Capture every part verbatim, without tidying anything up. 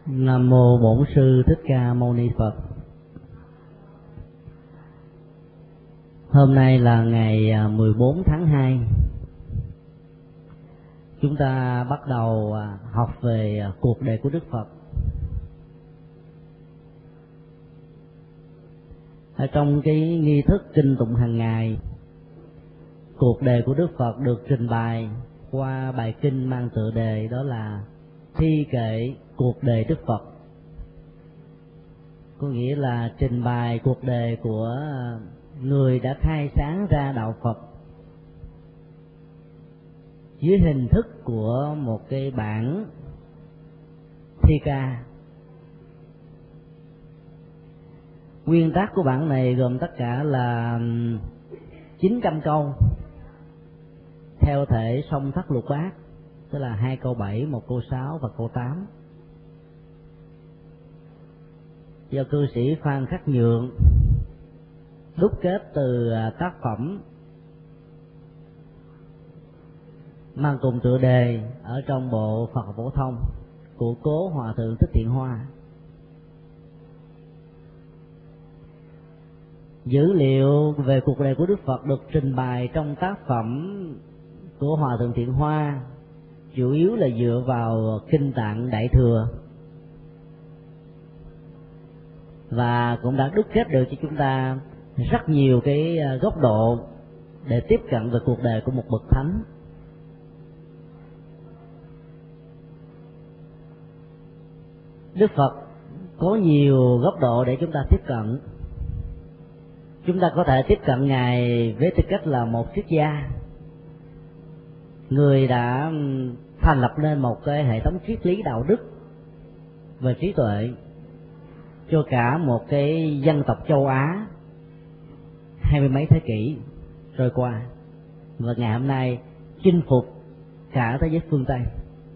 Nam mô Bổn Sư Thích Ca Mâu Ni Phật. Hôm nay là ngày mười bốn tháng hai. Chúng ta bắt đầu học về cuộc đời của Đức Phật. Ở trong cái nghi thức kinh tụng hàng ngày, cuộc đời của Đức Phật được trình bày qua bài kinh mang tựa đề đó là Thi kệ cuộc đời Đức Phật. Có nghĩa là trình bày cuộc đời của người đã khai sáng ra đạo Phật dưới hình thức của một cái bản thi ca. Nguyên tắc của bản này gồm tất cả là chín trăm câu theo thể song thất lục bát, tức là hai câu bảy, một câu sáu và câu tám. Do cư sĩ Phan Khắc Nhượng đúc kết từ tác phẩm mang cùng tựa đề ở trong bộ Phật Phổ Thông của cố Hòa Thượng Thích Thiện Hoa. Dữ liệu về cuộc đời của Đức Phật được trình bày trong tác phẩm của Hòa Thượng Thiện Hoa chủ yếu là dựa vào Kinh Tạng Đại Thừa, và cũng đã đúc kết được cho chúng ta rất nhiều cái góc độ để tiếp cận về cuộc đời của một bậc thánh. Đức Phật có nhiều góc độ để chúng ta tiếp cận. Chúng ta có thể tiếp cận Ngài với tư cách là một triết gia, người đã thành lập nên một cái hệ thống triết lý đạo đức và trí tuệ cho cả một cái dân tộc châu Á hai mươi mấy thế kỷ trôi qua, và ngày hôm nay chinh phục cả thế giới phương Tây.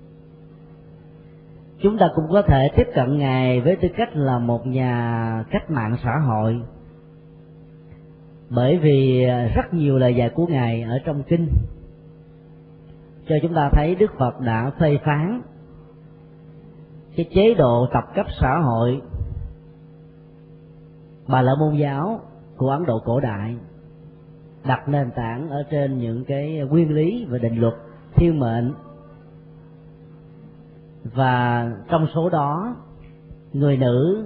Chúng ta cũng có thể tiếp cận Ngài với tư cách là một nhà cách mạng xã hội, bởi vì rất nhiều lời dạy của Ngài ở trong kinh cho chúng ta thấy Đức Phật đã phê phán cái chế độ tập cấp xã hội Bà La Môn giáo của Ấn Độ cổ đại, đặt nền tảng ở trên những cái nguyên lý và định luật thiên mệnh, và trong số đó người nữ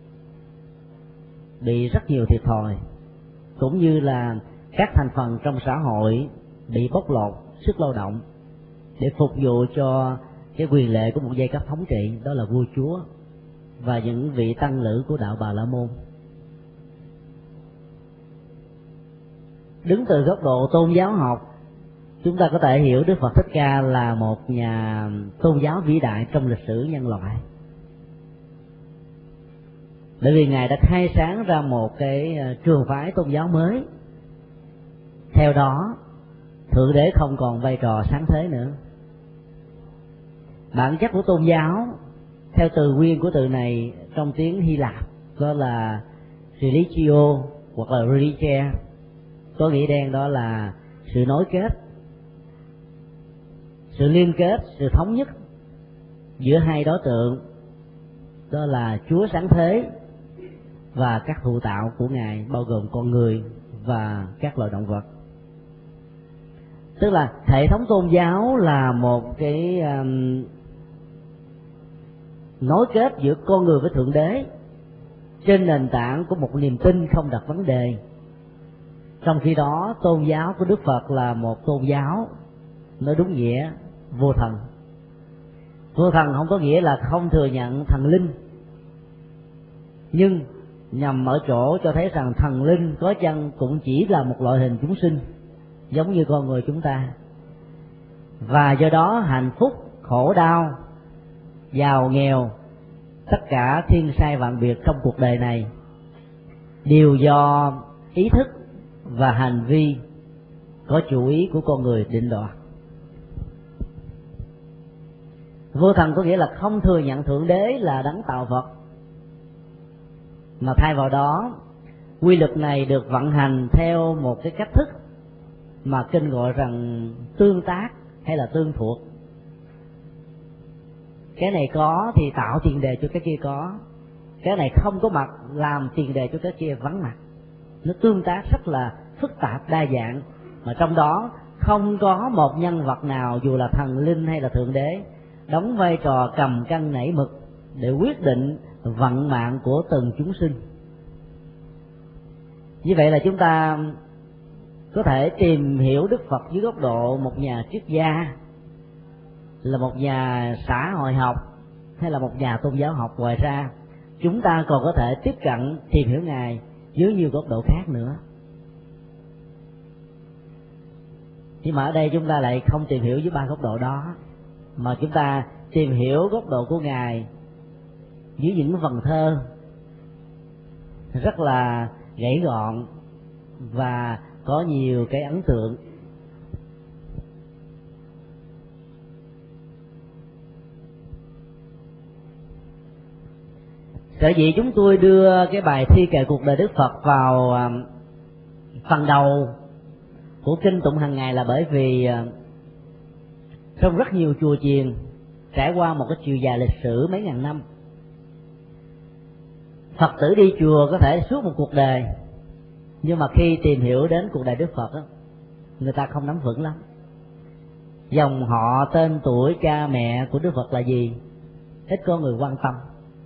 bị rất nhiều thiệt thòi, cũng như là các thành phần trong xã hội bị bóc lột sức lao động để phục vụ cho cái quyền lệ của một giai cấp thống trị, đó là vua chúa và những vị tăng lữ của đạo Bà La Môn. Đứng từ góc độ tôn giáo học, chúng ta có thể hiểu Đức Phật Thích Ca là một nhà tôn giáo vĩ đại trong lịch sử nhân loại, bởi vì Ngài đã khai sáng ra một cái trường phái tôn giáo mới. Theo đó, Thượng Đế không còn vai trò sáng thế nữa. Bản chất của tôn giáo theo từ nguyên của từ này trong tiếng Hy Lạp đó là religio hoặc là religia, có nghĩa đen đó là sự nối kết, sự liên kết, sự thống nhất giữa hai đối tượng, đó là Chúa sáng thế và các thụ tạo của Ngài, bao gồm con người và các loài động vật. Tức là hệ thống tôn giáo là một cái um, nối kết giữa con người với Thượng Đế trên nền tảng của một niềm tin không đặt vấn đề. Trong khi đó, tôn giáo của Đức Phật là một tôn giáo nói đúng nghĩa vô thần. Vô thần không có nghĩa là không thừa nhận thần linh, nhưng nhằm ở chỗ cho thấy rằng thần linh có chăng cũng chỉ là một loại hình chúng sinh giống như con người chúng ta, và do đó hạnh phúc, khổ đau, giàu nghèo, tất cả thiên sai vạn biệt trong cuộc đời này đều do ý thức và hành vi có chủ ý của con người định đoạt. Vô thần có nghĩa là không thừa nhận Thượng Đế là đấng tạo vật, mà thay vào đó quy luật này được vận hành theo một cái cách thức mà kinh gọi rằng tương tác hay là tương thuộc. cái này có thì tạo tiền đề cho cái kia có, cái này không có mặt làm tiền đề cho cái kia vắng mặt. Nó tương tác rất là phức tạp đa dạng, mà trong đó không có một nhân vật nào dù là thần linh hay là thượng đế đóng vai trò cầm cân nảy mực để quyết định vận mạng của từng chúng sinh. Như vậy là chúng ta có thể tìm hiểu Đức Phật dưới góc độ một nhà triết gia, là một nhà xã hội học, hay là một nhà tôn giáo học. Ngoài ra chúng ta còn có thể tiếp cận tìm hiểu Ngài dưới nhiều góc độ khác nữa. Nhưng mà ở đây chúng ta lại không tìm hiểu dưới ba góc độ đó, mà chúng ta tìm hiểu góc độ của Ngài dưới những vần thơ rất là gãy gọn và có nhiều cái ấn tượng. Sở dĩ chúng tôi đưa cái bài thi kệ cuộc đời Đức Phật vào phần đầu của kinh tụng hàng ngày là bởi vì trong rất nhiều chùa chiền trải qua một cái chiều dài lịch sử mấy ngàn năm, Phật tử đi chùa có thể suốt một cuộc đời, nhưng mà khi tìm hiểu đến cuộc đời Đức Phật đó, người ta không nắm vững lắm. Dòng họ, tên tuổi, cha mẹ của Đức Phật là gì, ít có người quan tâm.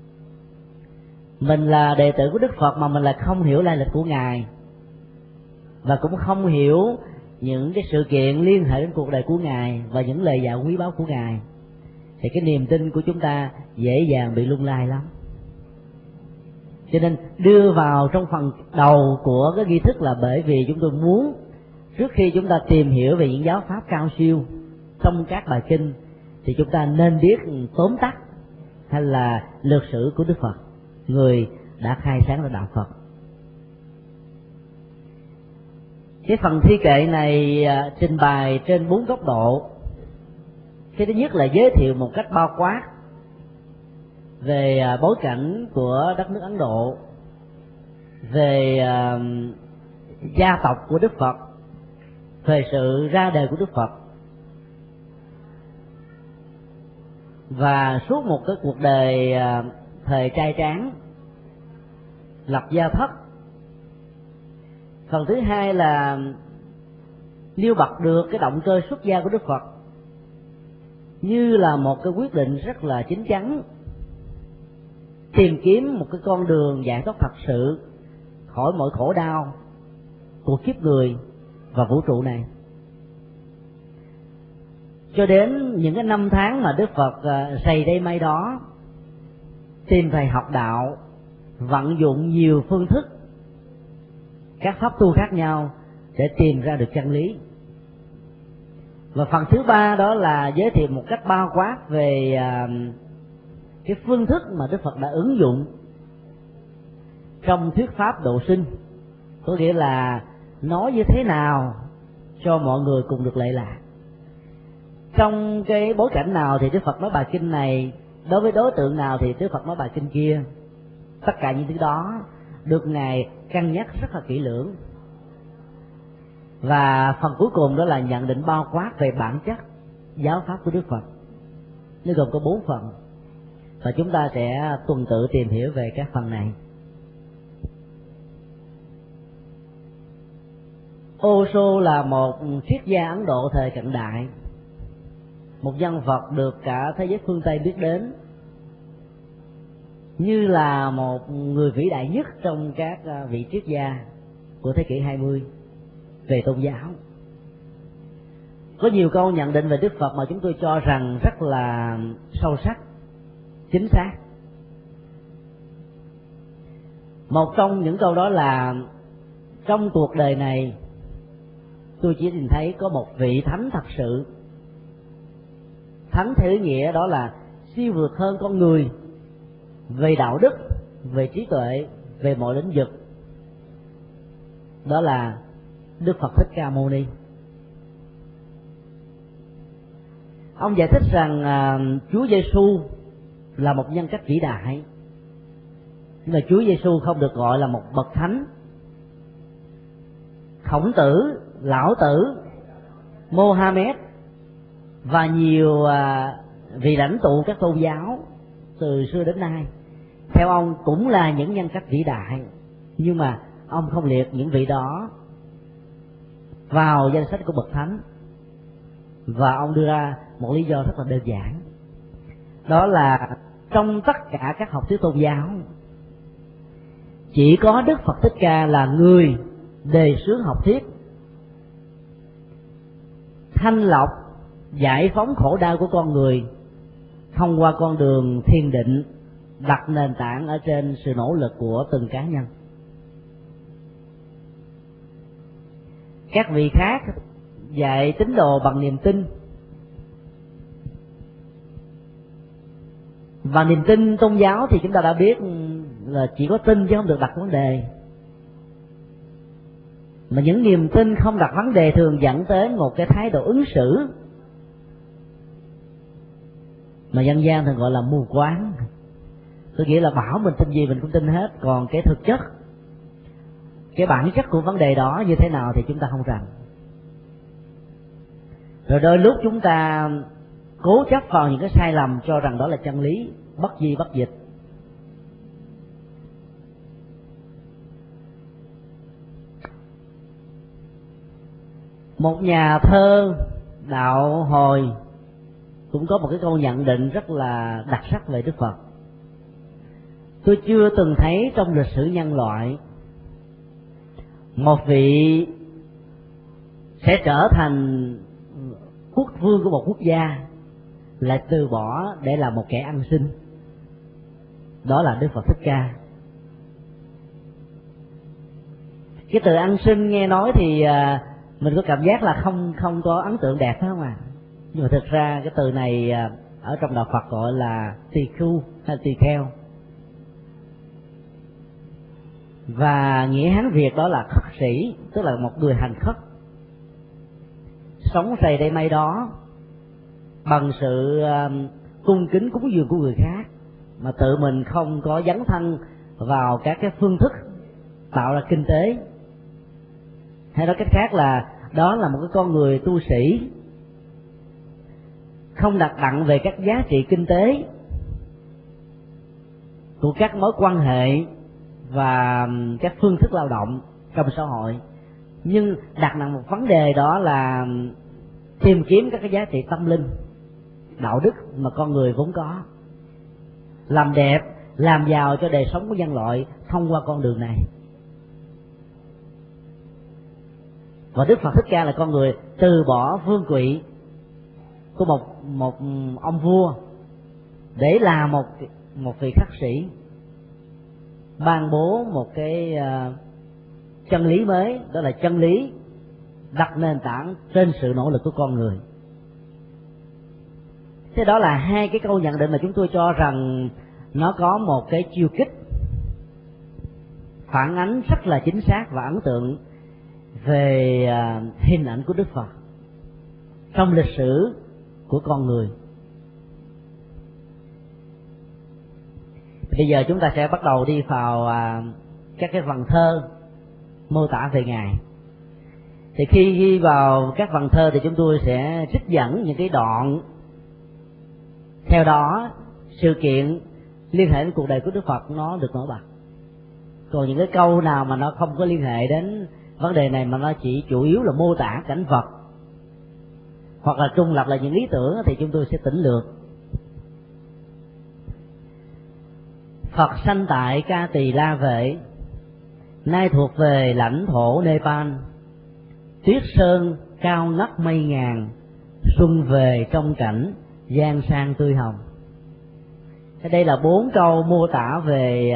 Mình là đệ tử của Đức Phật mà mình lại không hiểu lai lịch của Ngài, và cũng không hiểu những cái sự kiện liên hệ đến cuộc đời của Ngài và những lời dạy quý báu của Ngài, thì cái niềm tin của chúng ta dễ dàng bị lung lay lắm. Cho nên đưa vào trong phần đầu của cái nghi thức là bởi vì chúng tôi muốn trước khi chúng ta tìm hiểu về những giáo pháp cao siêu trong các bài kinh thì chúng ta nên biết tóm tắt hay là lược sử của Đức Phật, người đã khai sáng ra đạo Phật. Cái phần thi kệ này trình bày trên bốn góc độ. Cái thứ nhất là giới thiệu một cách bao quát về bối cảnh của đất nước Ấn Độ, về gia tộc của Đức Phật, về sự ra đời của Đức Phật, và suốt một cái cuộc đời thời trai tráng lập gia thất. Phần thứ hai là nêu bật được cái động cơ xuất gia của Đức Phật như là một cái quyết định rất là chín chắn, tìm kiếm một cái con đường giải thoát thật sự khỏi mọi khổ đau của kiếp người và vũ trụ này. Cho đến những cái năm tháng mà Đức Phật rày đây may đó, tìm thầy học đạo, vận dụng nhiều phương thức, các pháp tu khác nhau để tìm ra được chân lý. Và phần thứ ba đó là giới thiệu một cách bao quát về cái phương thức mà Đức Phật đã ứng dụng trong thuyết pháp độ sinh, có nghĩa là nói như thế nào cho mọi người cùng được lệ lạc. Trong cái bối cảnh nào thì Đức Phật nói bài kinh này, đối với đối tượng nào thì Đức Phật nói bài kinh kia. Tất cả những thứ đó được Ngài cân nhắc rất là kỹ lưỡng. Và phần cuối cùng đó là nhận định bao quát về bản chất giáo pháp của Đức Phật. Nó gồm có bốn phần, và chúng ta sẽ tuần tự tìm hiểu về các phần này. Osho là một triết gia Ấn Độ thời cận đại, một nhân vật được cả thế giới phương Tây biết đến như là một người vĩ đại nhất trong các vị triết gia của thế kỷ hai mươi về tôn giáo. Có nhiều câu nhận định về Đức Phật mà chúng tôi cho rằng rất là sâu sắc, chính xác. Một trong những câu đó là: trong cuộc đời này tôi chỉ nhìn thấy có một vị thánh thật sự. Thánh theo ý nghĩa đó là siêu vượt hơn con người về đạo đức, về trí tuệ, về mọi lĩnh vực. Đó là Đức Phật Thích Ca Mâu Ni. Ông giải thích rằng uh, Chúa Giêsu là một nhân cách vĩ đại, nhưng mà Chúa Giêsu không được gọi là một bậc thánh. Khổng Tử, Lão Tử, Mohammed và nhiều uh, vị lãnh tụ các tôn giáo từ xưa đến nay, theo ông cũng là những nhân cách vĩ đại, nhưng mà ông không liệt những vị đó vào danh sách của bậc thánh, và ông đưa ra một lý do rất là đơn giản, đó là trong tất cả các học thuyết tôn giáo chỉ có Đức Phật Thích Ca là người đề xướng học thuyết thanh lọc giải phóng khổ đau của con người thông qua con đường thiền định, đặt nền tảng ở trên sự nỗ lực của từng cá nhân. Các vị khác dạy tín đồ bằng niềm tin, và niềm tin tôn giáo thì chúng ta đã biết là chỉ có tin chứ không được đặt vấn đề. Mà những niềm tin không đặt vấn đề thường dẫn tới một cái thái độ ứng xử mà dân gian thường gọi là mù quáng. Tôi nghĩ là bảo mình tin gì mình cũng tin hết, còn cái thực chất, cái bản chất của vấn đề đó như thế nào thì chúng ta không rành. Rồi đôi lúc chúng ta cố chấp vào những cái sai lầm cho rằng đó là chân lý, bất di bất dịch. Một nhà thơ đạo Hồi cũng có một cái câu nhận định rất là đặc sắc về Đức Phật: tôi chưa từng thấy trong lịch sử nhân loại một vị sẽ trở thành quốc vương của một quốc gia lại từ bỏ để làm một kẻ ăn xin. Đó là Đức Phật Thích Ca. Cái từ ăn xin nghe nói thì mình có cảm giác là không không có ấn tượng đẹp, phải không ạ? À? Nhưng mà thực ra cái từ này ở trong đạo Phật gọi là tỳ khưu hay tỳ kheo, và nghĩa Hán Việt đó là khất sĩ, tức là một người hành khất, sống rầy đây mây đó bằng sự cung kính cúng dường của người khác, mà tự mình không có dấn thân vào các cái phương thức tạo ra kinh tế. Hay nói cách khác là đó là một cái con người tu sĩ không đặt nặng về các giá trị kinh tế của các mối quan hệ và các phương thức lao động trong xã hội, nhưng đặt nặng một vấn đề, đó là tìm kiếm các cái giá trị tâm linh, đạo đức mà con người vốn có, làm đẹp, làm giàu cho đời sống của nhân loại thông qua con đường này. Và Đức Phật Thích Ca là con người từ bỏ vương quỵ của một một ông vua để làm một một vị khất sĩ, ban bố một cái uh, chân lý mới, đó là chân lý đặt nền tảng trên sự nỗ lực của con người. Thế đó là hai cái câu nhận định mà chúng tôi cho rằng nó có một cái chiêu kích phản ánh rất là chính xác và ấn tượng về uh, hình ảnh của Đức Phật trong lịch sử của con người. Bây giờ chúng ta sẽ bắt đầu đi vào uh, các cái vần thơ mô tả về Ngài. Thì khi ghi vào các vần thơ thì chúng tôi sẽ trích dẫn những cái đoạn, theo đó sự kiện liên hệ đến cuộc đời của Đức Phật nó được nổi bật. Còn những cái câu nào mà nó không có liên hệ đến vấn đề này, mà nó chỉ chủ yếu là mô tả cảnh vật hoặc là trung lập là những ý tưởng, thì chúng tôi sẽ tỉnh lược. Phật sanh tại Ca Tỳ La Vệ, nay thuộc về lãnh thổ Nepal. Tuyết sơn cao ngất mây ngàn, xuân về trong cảnh giang sang tươi hồng. Thế đây là bốn câu mô tả về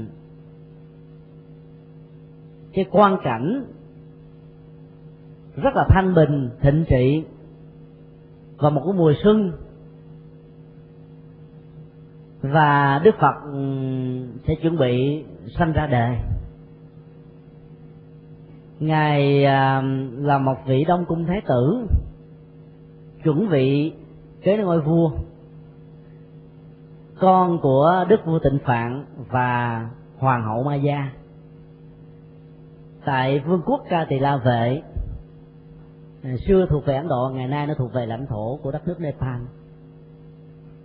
cái quang cảnh rất là thanh bình, thịnh trị vào một cái mùa xuân, và Đức Phật sẽ chuẩn bị sanh ra đời. Ngài là một vị Đông Cung Thái tử, chuẩn bị kế ngôi vua, con của Đức vua Tịnh Phạn và Hoàng hậu Ma Gia tại vương quốc Ca Tỳ La Vệ. Xưa thuộc về Ấn Độ, ngày nay nó thuộc về lãnh thổ của đất nước Nepal.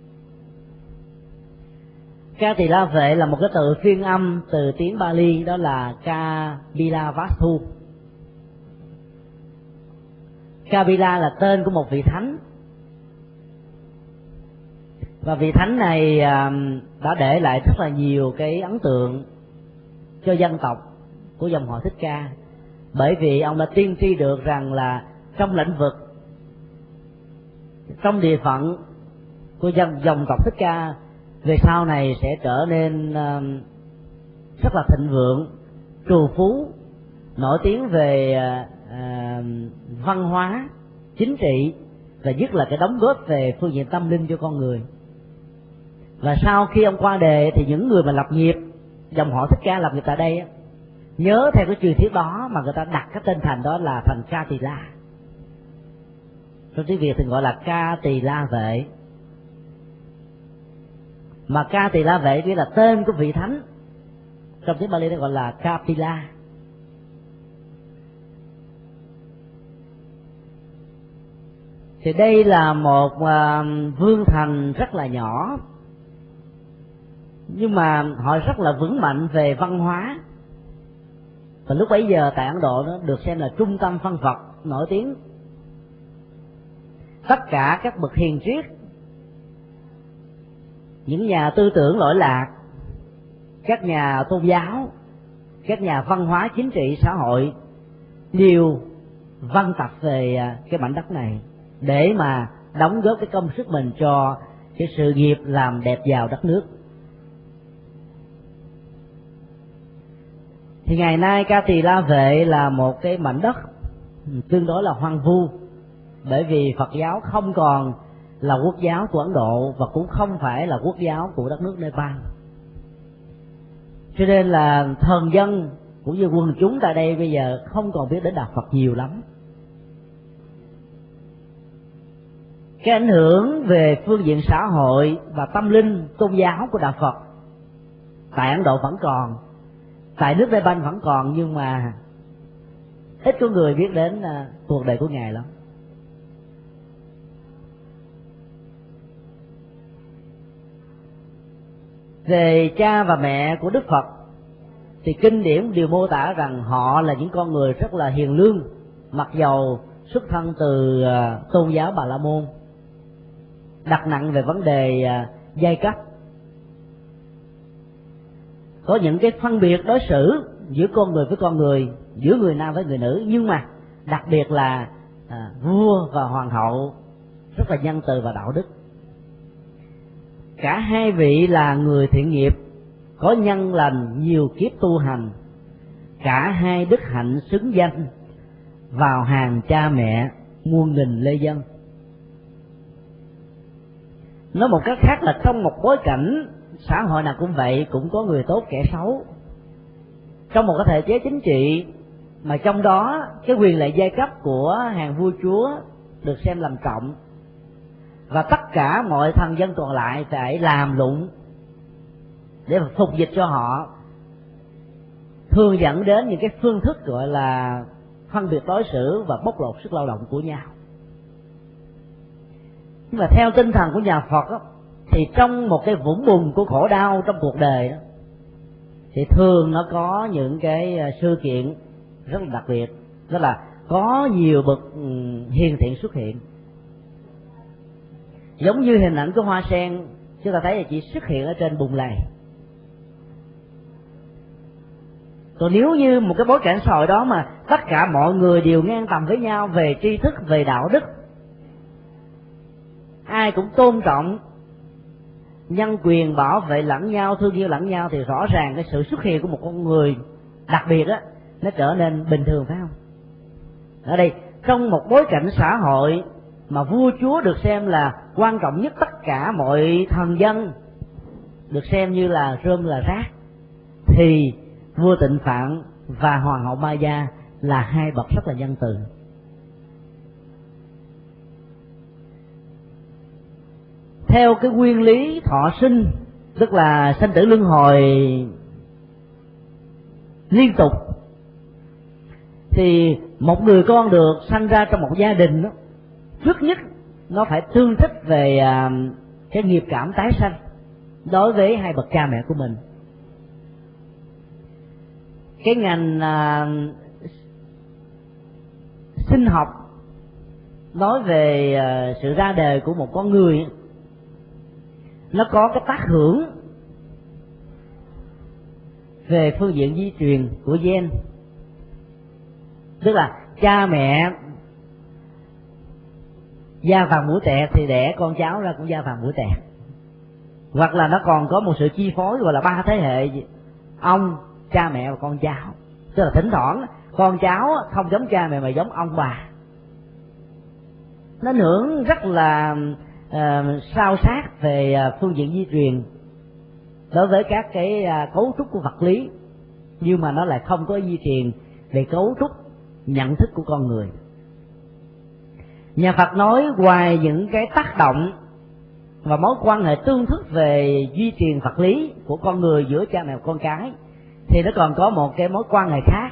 Ca Tỳ La Vệ là một cái từ phiên âm từ tiếng Pali, đó là Kapilavastu. Kapila là tên của một vị thánh, và vị thánh này đã để lại rất là nhiều cái ấn tượng cho dân tộc của dòng họ Thích Ca, bởi vì ông đã tiên tri được rằng là trong lĩnh vực, trong địa phận của dân dòng tộc Thích Ca về sau này sẽ trở nên rất là thịnh vượng, trù phú, nổi tiếng về à, văn hóa, chính trị, và nhất là cái đóng góp về phương diện tâm linh cho con người. Và sau khi ông qua đời thì những người mà lập nghiệp, dòng họ Thích Ca lập nghiệp tại đây, nhớ theo cái truyền thuyết đó mà người ta đặt cái tên thành đó là thành Ca Tỳ La. Trong tiếng Việt thì gọi là Ca Tỳ La Vệ. Mà Ca Tỳ La Vệ nghĩa là tên của vị thánh, trong tiếng Pali nó gọi là Kapila. Thì đây là một uh, vương thành rất là nhỏ, nhưng mà họ rất là vững mạnh về văn hóa, và lúc bấy giờ tại Ấn Độ nó được xem là trung tâm phân Phật nổi tiếng. Tất cả các bậc hiền triết, những nhà tư tưởng lỗi lạc, các nhà tôn giáo, các nhà văn hóa chính trị xã hội đều văn tập về cái mảnh đất này để mà đóng góp cái công sức mình cho cái sự nghiệp làm đẹp giàu đất nước. Thì ngày nay Ca Tỳ La Vệ là một cái mảnh đất tương đối là hoang vu, bởi vì Phật giáo không còn là quốc giáo của Ấn Độ và cũng không phải là quốc giáo của đất nước Nepal. Cho nên là thần dân cũng như quần chúng tại đây bây giờ không còn biết đến đạo Phật nhiều lắm. Cái ảnh hưởng về phương diện xã hội và tâm linh tôn giáo của đạo Phật tại Ấn Độ vẫn còn, tại nước Nepal vẫn còn, nhưng mà ít có người biết đến cuộc đời của Ngài lắm. Về cha và mẹ của Đức Phật thì kinh điển đều mô tả rằng họ là những con người rất là hiền lương, mặc dầu xuất thân từ tôn giáo Bà La Môn, đặt nặng về vấn đề giai cấp, có những cái phân biệt đối xử giữa con người với con người, giữa người nam với người nữ, nhưng mà đặc biệt là à, vua và hoàng hậu rất là nhân từ và đạo đức. Cả hai vị là người thiện nghiệp, có nhân lành nhiều kiếp tu hành, cả hai đức hạnh xứng danh, vào hàng cha mẹ muôn nghìn lê dân. Nói một cách khác là trong một bối cảnh xã hội nào cũng vậy, cũng có người tốt kẻ xấu. Trong một cái thể chế chính trị mà trong đó cái quyền lợi giai cấp của hàng vua chúa được xem làm trọng, và tất cả mọi thần dân còn lại phải làm lụng để phục dịch cho họ, thường dẫn đến những cái phương thức gọi là phân biệt đối xử và bóc lột sức lao động của nhau. Nhưng mà theo tinh thần của nhà Phật đó, thì trong một cái vũng bùn của khổ đau trong cuộc đời đó, thì thường nó có những cái sự kiện rất là đặc biệt, đó là có nhiều bậc hiền thiện xuất hiện. Giống như hình ảnh của hoa sen, chúng ta thấy là chỉ xuất hiện ở trên bùn lầy. Còn nếu như một cái bối cảnh xã hội đó mà tất cả mọi người đều ngang tầm với nhau về tri thức, về đạo đức, ai cũng tôn trọng nhân quyền, bảo vệ lẫn nhau, thương yêu lẫn nhau, thì rõ ràng cái sự xuất hiện của một con người đặc biệt á, nó trở nên bình thường, phải không? Ở đây trong một bối cảnh xã hội mà vua chúa được xem là quan trọng nhất, tất cả mọi thần dân được xem như là rơm là rác, thì vua Tịnh Phạn và hoàng hậu Maya là hai bậc rất là nhân từ. Theo cái nguyên lý thọ sinh, tức là sanh tử luân hồi liên tục, thì một người con được sanh ra trong một gia đình đó, trước nhất nó phải tương thích về cái nghiệp cảm tái sanh, đối với hai bậc cha mẹ của mình. Cái ngành à, sinh học nói về à, sự ra đời của một con người, nó có cái tác hưởng về phương diện di truyền của gen. Tức là cha mẹ da vàng mũi tẹt thì đẻ con cháu ra cũng da vàng mũi tẹt, hoặc là nó còn có một sự chi phối gọi là ba thế hệ: ông, cha mẹ và con cháu. Tức là thỉnh thoảng con cháu không giống cha mẹ mà giống ông bà. Nó ảnh hưởng rất là uh, sao sát về uh, phương diện di truyền đối với các cái uh, cấu trúc của vật lý, nhưng mà nó lại không có di truyền về cấu trúc nhận thức của con người. Nhà Phật nói ngoài những cái tác động và mối quan hệ tương thức về di truyền vật lý của con người giữa cha mẹ và con cái, thì nó còn có một cái mối quan hệ khác,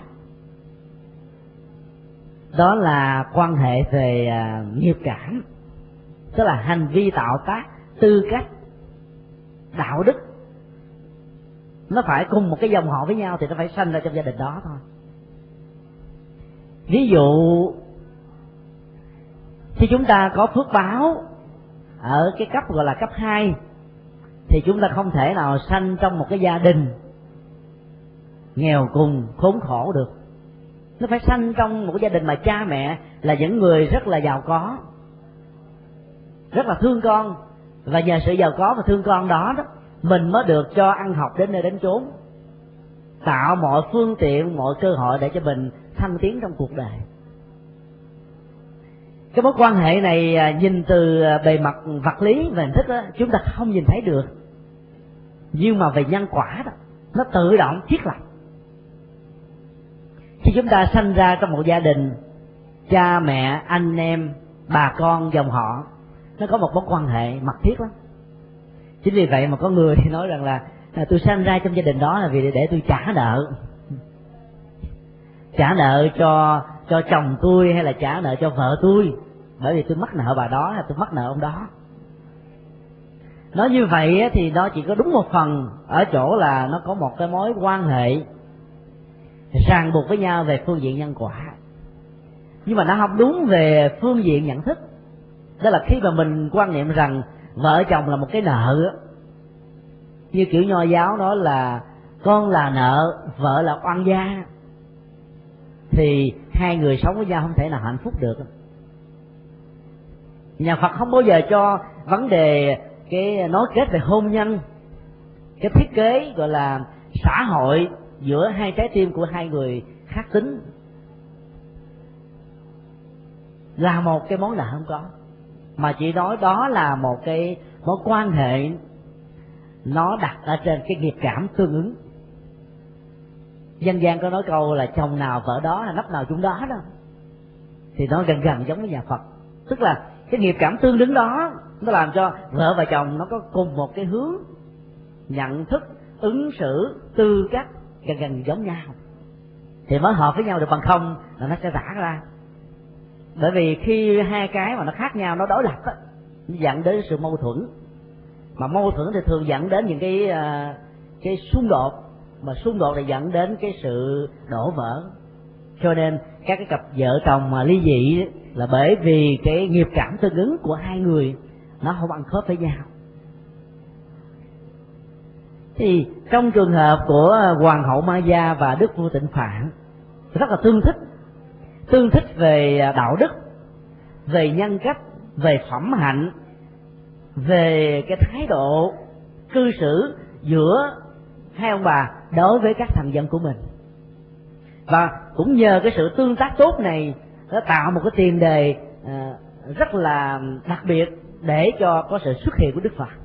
đó là quan hệ về uh, nghiệp cảm, tức là hành vi tạo tác, tư cách, đạo đức. Nó phải cùng một cái dòng họ với nhau thì nó phải sanh ra trong gia đình đó thôi. Ví dụ khi chúng ta có phước báo ở cái cấp gọi là cấp hai, thì chúng ta không thể nào sanh trong một cái gia đình nghèo cùng khốn khổ được. Nó phải sanh trong một cái gia đình mà cha mẹ là những người rất là giàu có, rất là thương con, và nhờ sự giàu có và thương con đó đó mình mới được cho ăn học đến nơi đến chốn, tạo mọi phương tiện, mọi cơ hội để cho mình thăng tiến trong cuộc đời. Cái mối quan hệ này nhìn từ bề mặt vật lý và hình thức đó, chúng ta không nhìn thấy được, nhưng mà về nhân quả đó, nó tự động thiết lập. Khi chúng ta sanh ra trong một gia đình, cha mẹ, anh em, bà con, dòng họ, nó có một mối quan hệ mật thiết lắm. Chính vì vậy mà có người thì nói rằng là tôi sanh ra trong gia đình đó là vì để tôi trả nợ, trả nợ cho cho chồng tôi hay là trả nợ cho vợ tôi, bởi vì tôi mắc nợ bà đó hay tôi mắc nợ ông đó. Nói như vậy thì nó chỉ có đúng một phần ở chỗ là nó có một cái mối quan hệ ràng buộc với nhau về phương diện nhân quả, nhưng mà nó không đúng về phương diện nhận thức. Đó là khi mà mình quan niệm rằng vợ chồng là một cái nợ, như kiểu Nho giáo nói là con là nợ, vợ là oan gia, thì hai người sống với nhau không thể nào hạnh phúc được. Nhà Phật không bao giờ cho vấn đề cái nối kết về hôn nhân, cái thiết kế gọi là xã hội giữa hai trái tim của hai người khác tính là một cái món nợ, không có, mà chỉ nói đó là một cái mối quan hệ nó đặt ở trên cái nghiệp cảm tương ứng. Dân gian có nói câu là chồng nào vợ đó, là nắp nào chung đó đó, thì nó gần gần giống với nhà Phật. Tức là cái nghiệp cảm tương ứng đó nó làm cho vợ và chồng nó có cùng một cái hướng nhận thức, ứng xử, tư cách gần gần giống nhau thì mới hợp với nhau được, bằng không là nó sẽ rã ra. Bởi vì khi hai cái mà nó khác nhau, nó đối lập á, nó dẫn đến sự mâu thuẫn, mà mâu thuẫn thì thường dẫn đến những cái cái xung đột, mà xung đột thì dẫn đến cái sự đổ vỡ. Cho nên các cái cặp vợ chồng mà ly dị là bởi vì cái nghiệp cảm tương ứng của hai người nó không ăn khớp với nhau. Thì trong trường hợp của Hoàng hậu Maya và Đức Vua Tịnh Phạn rất là tương thích, tương thích về đạo đức, về nhân cách, về phẩm hạnh, về cái thái độ cư xử giữa hai ông bà đối với các thần dân của mình. Và cũng nhờ cái sự tương tác tốt này, nó tạo một cái tiền đề à, rất là đặc biệt để cho có sự xuất hiện của Đức Phật.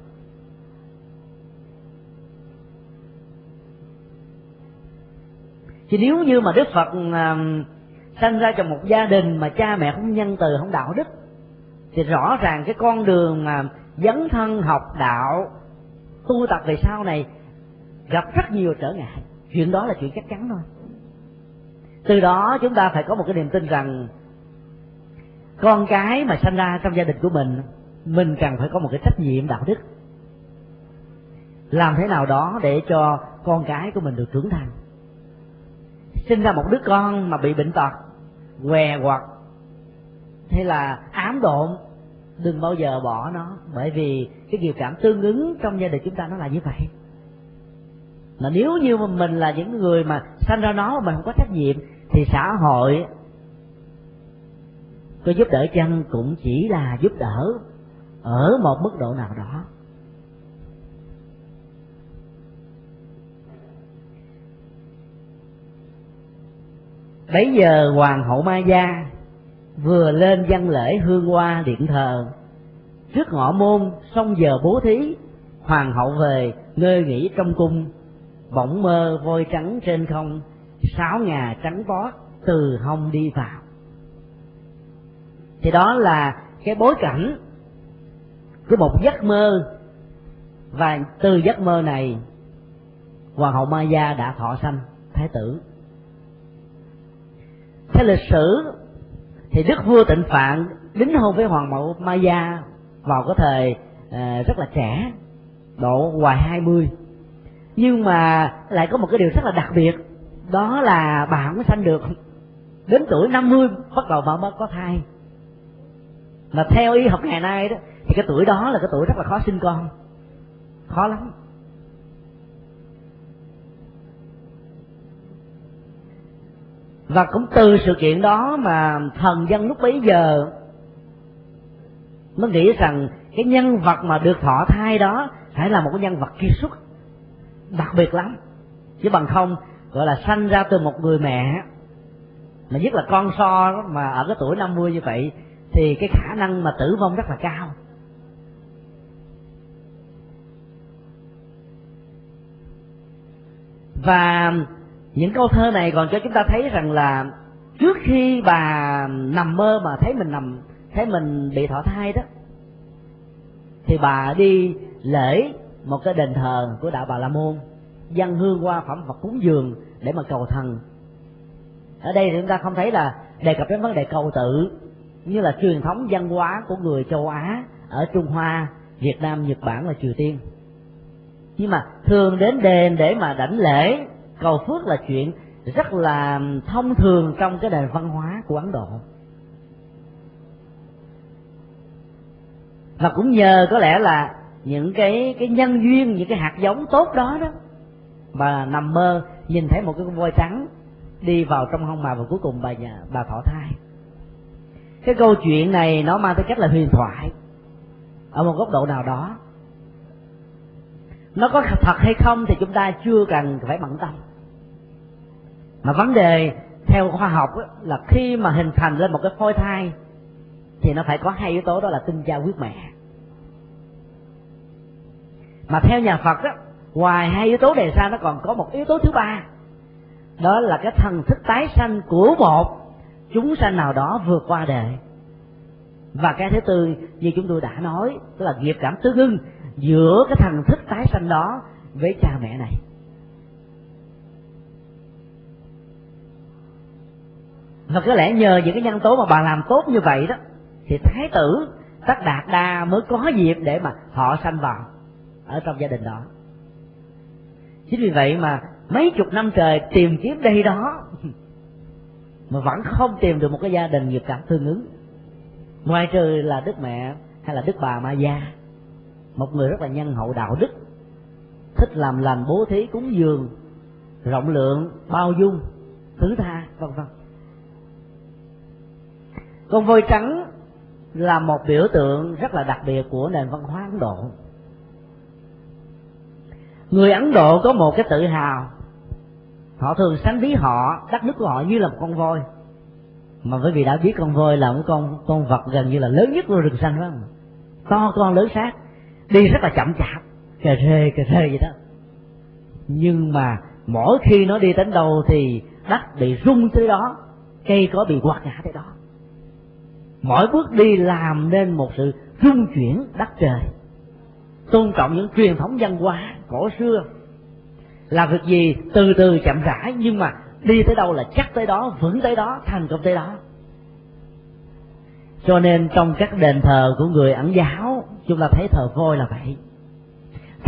Thì nếu như mà Đức Phật à, sanh ra trong một gia đình mà cha mẹ không nhân từ, không đạo đức, thì rõ ràng cái con đường mà dấn thân học đạo, tu tập về sau này gặp rất nhiều trở ngại. Chuyện đó là chuyện chắc chắn thôi. Từ đó chúng ta phải có một cái niềm tin rằng con cái mà sanh ra trong gia đình của mình, mình cần phải có một cái trách nhiệm đạo đức. làm thế nào đó để cho con cái của mình được trưởng thành. Sinh ra một đứa con mà bị bệnh tật, què quặt hay là ám độn, đừng bao giờ bỏ nó, bởi vì cái nghiệp cảm tương ứng trong gia đình chúng ta nó là như vậy. Mà nếu như mà mình là những người mà sanh ra nó mà mình không có trách nhiệm thì xã hội có giúp đỡ chăng cũng chỉ là giúp đỡ ở một mức độ nào đó. Bấy giờ hoàng hậu Maya vừa lên dâng lễ hương hoa điện thờ, trước ngọ môn xong giờ bố thí, hoàng hậu về ngơi nghỉ trong cung, bỗng mơ voi trắng trên không, sáu ngà trắng tót từ hông đi vào. Thì đó là cái bối cảnh của một giấc mơ, và từ giấc mơ này hoàng hậu Maya đã thọ sanh thái tử. Theo lịch sử thì đức vua Tịnh Phạn đính hôn với hoàng hậu Maya vào cái thời à, rất là trẻ, độ ngoài hai mươi, nhưng mà lại có một cái điều rất là đặc biệt, đó là bà không có sanh được, đến tuổi năm mươi bắt đầu bà mới có thai. Mà theo y học ngày nay đó thì cái tuổi đó là cái tuổi rất là khó sinh con, khó lắm. Và cũng từ sự kiện đó mà thần dân lúc bấy giờ mới nghĩ rằng cái nhân vật mà được thọ thai đó phải là một cái nhân vật kiệt xuất, đặc biệt lắm, chứ bằng không gọi là sanh ra từ một người mẹ mà nhất là con so đó, mà ở cái tuổi năm mươi như vậy thì cái khả năng mà tử vong rất là cao. Và những câu thơ này còn cho chúng ta thấy rằng là trước khi bà nằm mơ mà thấy mình nằm thấy mình bị thọ thai đó, thì bà đi lễ một cái đền thờ của đạo Bà La Môn, dâng hương hoa phẩm vật cúng dường để mà cầu thần. Ở đây thì chúng ta không thấy là đề cập đến vấn đề cầu tự như là truyền thống văn hóa của người châu Á ở Trung Hoa, Việt Nam, Nhật Bản và Triều Tiên. Nhưng mà thường đến đền để mà đảnh lễ cầu phước là chuyện rất là thông thường trong cái nền văn hóa của Ấn Độ. Và cũng nhờ có lẽ là những cái cái nhân duyên, những cái hạt giống tốt đó đó, bà nằm mơ nhìn thấy một cái con voi trắng đi vào trong hông bà, và cuối cùng bà nhà bà thọ thai. Cái câu chuyện này nó mang tới cách là huyền thoại ở một góc độ nào đó. Nó có thật hay không thì chúng ta chưa cần phải bận tâm, mà vấn đề theo khoa học là khi mà hình thành lên một cái phôi thai thì nó phải có hai yếu tố, đó là tinh cha huyết mẹ. Mà theo nhà Phật đó, ngoài hai yếu tố này ra nó còn có một yếu tố thứ ba, đó là cái thần thức tái sanh của một chúng sanh nào đó vượt qua đời. Và cái thứ tư như chúng tôi đã nói, đó là nghiệp cảm tương ưng giữa cái thần thức tái sanh đó với cha mẹ này. Và có lẽ nhờ những cái nhân tố mà bà làm tốt như vậy đó, thì thái tử Tất Đạt Đa mới có dịp để mà họ sanh vào ở trong gia đình đó. Chính vì vậy mà mấy chục năm trời tìm kiếm đây đó mà vẫn không tìm được một cái gia đình nghiệp cảm tương ứng, ngoài trừ là đức mẹ hay là đức bà Maya, một người rất là nhân hậu đạo đức, thích làm lành, bố thí, cúng dường, rộng lượng, bao dung, thứ tha, vân vân. Con voi trắng là một biểu tượng rất là đặc biệt của nền văn hóa Ấn Độ. Người Ấn Độ có một cái tự hào, họ thường sánh ví họ, đất nước của họ như là một con voi. Mà bởi vì đã biết con voi là một con con vật gần như là lớn nhất của rừng xanh, phải không? To con lớn sát, đi rất là chậm chạp, cà rê cà rê vậy đó. Nhưng mà mỗi khi nó đi đến đâu thì đất bị rung tới đó, cây có bị quạt ngã tới đó. Mỗi bước đi làm nên một sự rung chuyển đất trời, tôn trọng những truyền thống văn hóa cổ xưa, làm việc gì từ từ chậm rãi, nhưng mà đi tới đâu là chắc tới đó, vững tới đó, thành công tới đó. Cho nên trong các đền thờ của người Ấn giáo, chúng ta thấy thờ voi là vậy.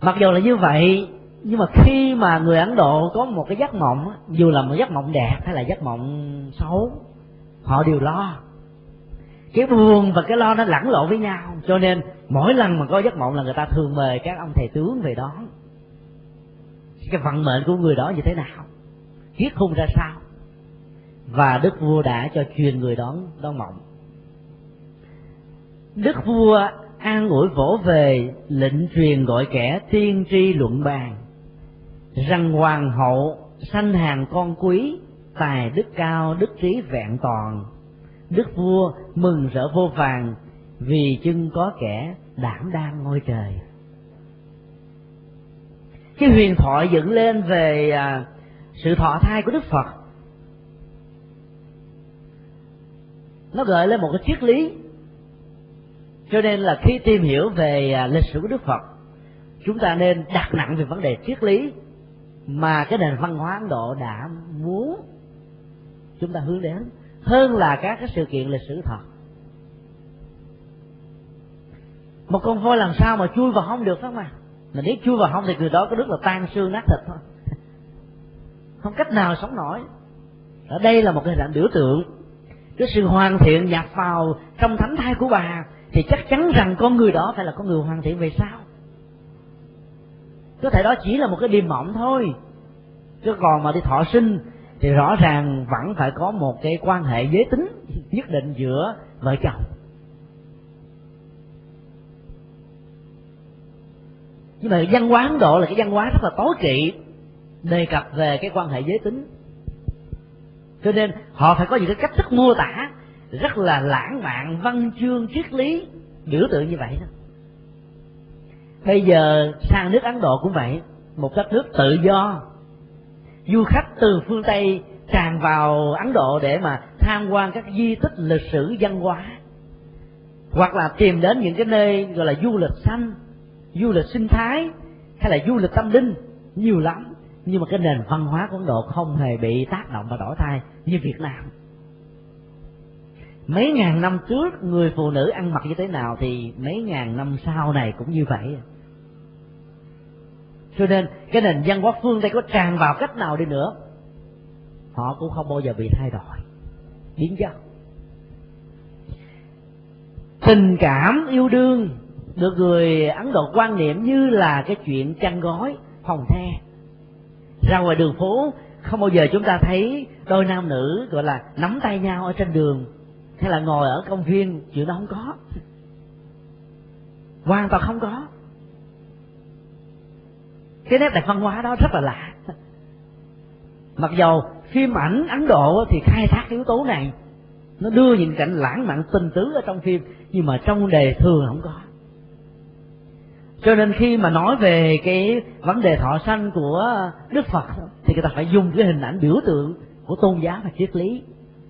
Mặc dù là như vậy, nhưng mà khi mà người Ấn Độ có một cái giấc mộng, dù là một giấc mộng đẹp hay là giấc mộng xấu, họ đều lo. Cái buồn và cái lo nó lẫn lộn với nhau, cho nên mỗi lần mà có giấc mộng là người ta thường mời các ông thầy tướng về đón. Cái vận mệnh của người đó như thế nào, kiết khung ra sao, và đức vua đã cho truyền người đón đón mộng. Đức vua an ủi vỗ về, lệnh truyền gọi kẻ tiên tri luận bàn, rằng hoàng hậu sanh hàng con quý, tài đức cao đức trí vẹn toàn. Đức vua mừng rỡ vô vàn, vì chưng có kẻ đảm đang ngôi trời. Cái huyền thoại dựng lên về à, sự thọ thai của Đức Phật, nó gợi lên một cái triết lý. Cho nên là khi tìm hiểu về à, lịch sử của Đức Phật, chúng ta nên đặt nặng về vấn đề triết lý mà cái nền văn hóa Ấn Độ đã muốn chúng ta hướng đến, hơn là các cái sự kiện lịch sử thật. Một con voi làm sao mà chui vào hông được, phải không ạ? Mà nếu chui vào hông thì người đó có đức là tan xương nát thịt thôi, không cách nào sống nổi. Ở đây là một cái hình ảnh biểu tượng cái sự hoàn thiện nhập vào trong thánh thai của bà, thì chắc chắn rằng con người đó phải là con người hoàn thiện về sau. Có thể đó chỉ là một cái điềm mộng thôi, chứ còn mà đi thọ sinh thì rõ ràng vẫn phải có một cái quan hệ giới tính nhất định giữa vợ chồng. Nhưng mà văn hóa Ấn Độ là cái văn hóa rất là tối kỵ đề cập về cái quan hệ giới tính, cho nên họ phải có những cái cách thức mô tả rất là lãng mạn, văn chương, triết lý, biểu tượng như vậy đó. Bây giờ sang nước Ấn Độ cũng vậy, một đất nước tự do, du khách từ phương Tây tràn vào Ấn Độ để mà tham quan các di tích lịch sử văn hóa, hoặc là tìm đến những cái nơi gọi là du lịch xanh, du lịch sinh thái, hay là du lịch tâm linh, nhiều lắm. Nhưng mà cái nền văn hóa của Ấn Độ không hề bị tác động và đổi thay như Việt Nam. Mấy ngàn năm trước người phụ nữ ăn mặc như thế nào thì mấy ngàn năm sau này cũng như vậy. Cho nên cái nền văn hóa phương Tây có tràn vào cách nào đi nữa, họ cũng không bao giờ bị thay đổi, biến chất. Tình cảm yêu đương được người Ấn Độ quan niệm như là cái chuyện chăn gói phòng the. Ra ngoài đường phố không bao giờ chúng ta thấy đôi nam nữ gọi là nắm tay nhau ở trên đường, hay là ngồi ở công viên, chuyện đó không có, hoàn toàn không có. Cái nét đẹp văn hóa đó rất là lạ. Mặc dầu phim ảnh Ấn Độ thì khai thác cái yếu tố này, nó đưa những cảnh lãng mạn tình tứ ở trong phim, nhưng mà trong đề thường không có. Cho nên khi mà nói về cái vấn đề thọ sanh của Đức Phật thì người ta phải dùng cái hình ảnh biểu tượng của tôn giáo và triết lý.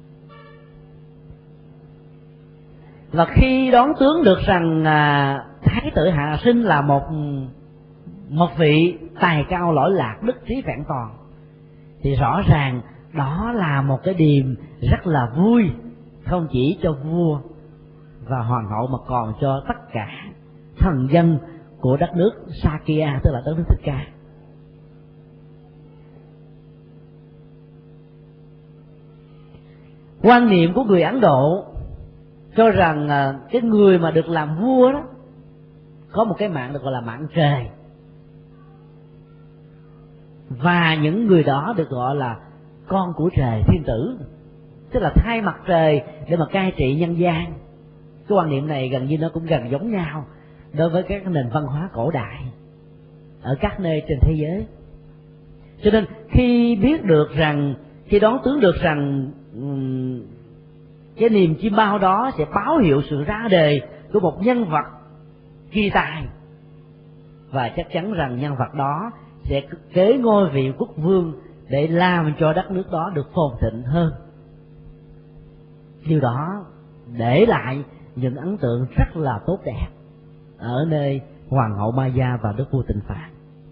Và khi đoán tướng được rằng à, Thái tử Hạ Sinh là một một vị tài cao lỗi lạc, đức trí vẹn toàn, thì rõ ràng đó là một cái điềm rất là vui, không chỉ cho vua và hoàng hậu mà còn cho tất cả thần dân của đất nước Sakya, tức là đất nước Thích Ca. Quan niệm của người Ấn Độ cho rằng cái người mà được làm vua đó có một cái mạng được gọi là mạng trời, và những người đó được gọi là con của trời, thiên tử, tức là thay mặt trời để mà cai trị nhân gian. Cái quan niệm này gần như nó cũng gần giống nhau đối với các nền văn hóa cổ đại ở các nơi trên thế giới. Cho nên khi biết được rằng, khi đoán tướng được rằng um, cái niềm chim bao đó sẽ báo hiệu sự ra đời của một nhân vật kỳ tài, và chắc chắn rằng nhân vật đó sẽ kế ngôi vị quốc vương để làm cho đất nước đó được phồn thịnh hơn. Điều đó để lại những ấn tượng rất là tốt đẹp ở nơi hoàng hậu Maya và đức vua Tịnh Phạn.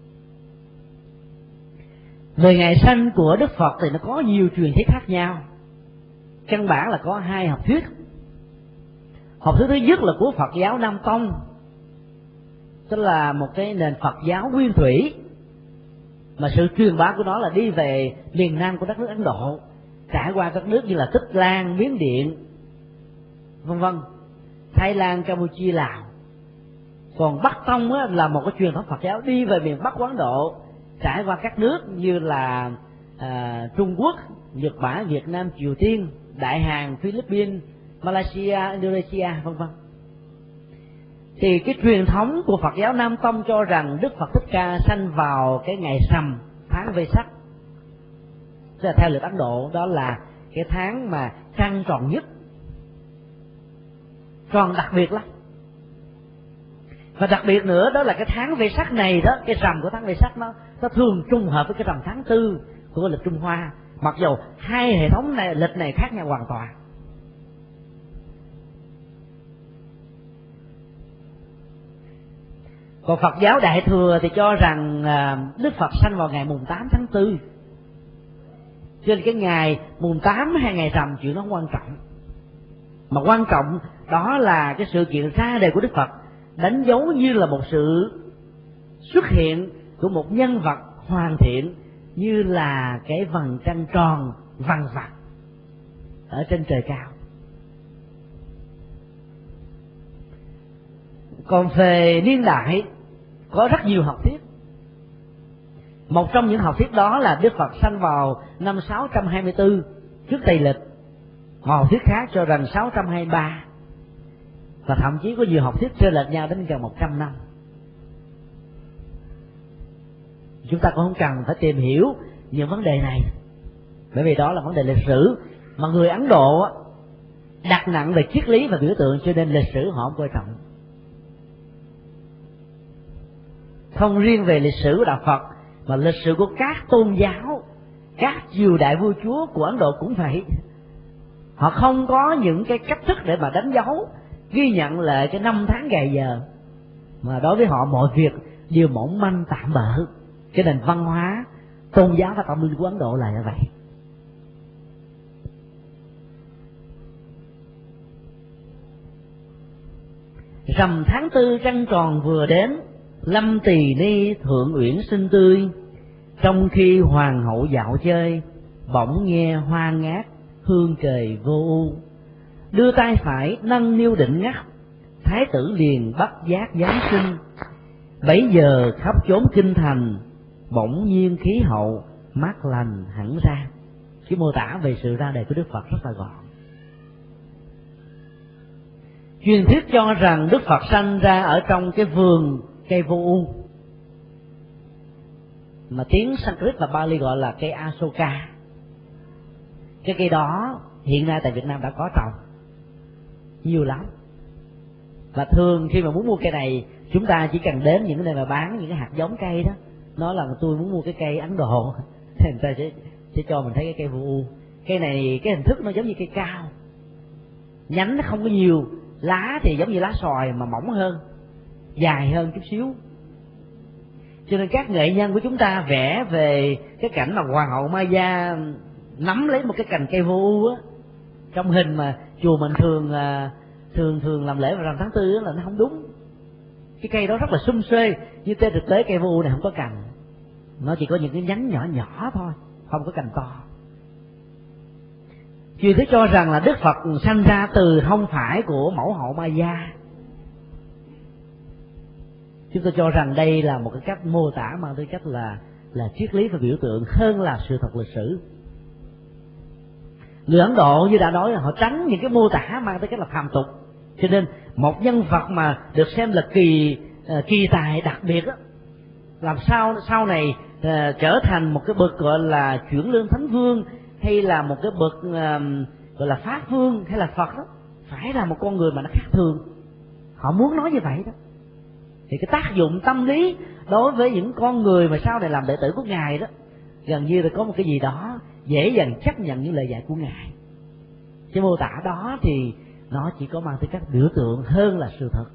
Về ngày sanh của Đức Phật thì nó có nhiều truyền thuyết khác nhau. Căn bản là có hai học thuyết. Học thuyết thứ nhất là của Phật giáo Nam Tông, tức là một cái nền Phật giáo nguyên thủy, mà sự truyền bá của nó là đi về miền Nam của đất nước Ấn Độ, trải qua các nước như là Tích Lan, Miến Điện, vân vân, Thái Lan, Campuchia, Lào. Còn Bắc Tông á, là một cái truyền thống Phật giáo đi về miền Bắc của Ấn Độ, trải qua các nước như là à, Trung Quốc, Nhật Bản, Việt Nam, Triều Tiên, Đại Hàn, Philippines, Malaysia, Indonesia, vân vân. Thì cái truyền thống của Phật giáo Nam Tông cho rằng Đức Phật Thích Ca sanh vào cái ngày rằm tháng Vesak, tức là theo lịch Ấn Độ đó là cái tháng mà trăng tròn nhất, tròn đặc biệt lắm. Và đặc biệt nữa đó là cái tháng Vesak này đó, cái rằm của tháng Vesak nó nó thường trùng hợp với cái rằm tháng tư của lịch Trung Hoa, mặc dù hai hệ thống này lịch này khác nhau hoàn toàn. Còn Phật giáo Đại Thừa thì cho rằng Đức Phật sanh vào ngày mùng tám tháng tư, cho nên cái ngày mùng tám hay ngày rằm chuyện nó không quan trọng, mà quan trọng đó là cái sự kiện ra đời của Đức Phật, đánh dấu như là một sự xuất hiện của một nhân vật hoàn thiện, như là cái vầng trăng tròn vằng vặc ở trên trời cao. Còn về niên đại có rất nhiều học thuyết. Một trong những học thuyết đó là Đức Phật sanh vào năm sáu trăm hai mươi tư trước Tây lịch, một học thuyết khác cho rằng sáu trăm hai mươi ba, và thậm chí có nhiều học thuyết trên lệch nhau đến gần một trăm năm. Chúng ta cũng không cần phải tìm hiểu những vấn đề này, bởi vì đó là vấn đề lịch sử mà người Ấn Độ đặt nặng về triết lý và biểu tượng, cho nên lịch sử họ không coi trọng. Không riêng về lịch sử của đạo Phật, mà lịch sử của các tôn giáo, các triều đại vua chúa của Ấn Độ cũng vậy. Họ không có những cái cách thức để mà đánh dấu, ghi nhận lại cái năm tháng ngày giờ, mà đối với họ mọi việc đều mỏng manh tạm bợ. Cái nền văn hóa, tôn giáo và tâm linh của Ấn Độ là như vậy. Rằm tháng tư trăng tròn vừa đến, Lâm Tỳ Ni thượng uyển xinh tươi, trong khi hoàng hậu dạo chơi, bỗng nghe hoa ngát hương trời vô u. Đưa tay phải nâng niu định ngắt, thái tử liền bắt giác giáng sinh. Bấy giờ khắp chốn kinh thành, bỗng nhiên khí hậu mát lành hẳn ra. Cái mô tả về sự ra đời của Đức Phật rất là gọn. Truyền thuyết cho rằng Đức Phật sanh ra ở trong cái vườn cây vô u, mà tiếng Sanskrit và Bali gọi là cây Asoka. Cái cây đó hiện nay tại Việt Nam đã có trồng nhiều lắm, và thường khi mà muốn mua cây này, chúng ta chỉ cần đến những cái nơi mà bán những cái hạt giống cây đó, nói là tôi muốn mua cái cây Ấn Độ, thì người ta sẽ, sẽ cho mình thấy cái cây vô u. Cây này cái hình thức nó giống như cây cao, nhánh nó không có nhiều, lá thì giống như lá xoài mà mỏng hơn, dài hơn chút xíu. Cho nên các nghệ nhân của chúng ta vẽ về cái cảnh mà hoàng hậu Maya nắm lấy một cái cành cây vô u á, trong hình mà chùa mình thường thường thường làm lễ vào rằm tháng tư là nó không đúng. Cái cây đó rất là sum xuê, nhưng trên thực tế cây vô u này không có cành, nó chỉ có những cái nhánh nhỏ nhỏ thôi, không có cành to. Truyền thuyết cho rằng là Đức Phật sanh ra từ hông phải của mẫu hậu Maya. Chúng tôi cho rằng đây là một cái cách mô tả mang tới cách là là triết lý và biểu tượng hơn là sự thật lịch sử. Người Ấn Độ như đã nói, họ tránh những cái mô tả mang tới cách là phàm tục, cho nên một nhân vật mà được xem là kỳ uh, kỳ tài đặc biệt đó, làm sao sau này uh, trở thành một cái bậc gọi là chuyển lương thánh vương, hay là một cái bậc uh, gọi là pháp vương, hay là Phật đó, phải là một con người mà nó khác thường. Họ muốn nói như vậy đó. Thì cái tác dụng tâm lý đối với những con người mà sau này làm đệ tử của Ngài đó, gần như là có một cái gì đó dễ dàng chấp nhận những lời dạy của Ngài. Cái mô tả đó thì nó chỉ có mang tới các biểu tượng hơn là sự thật.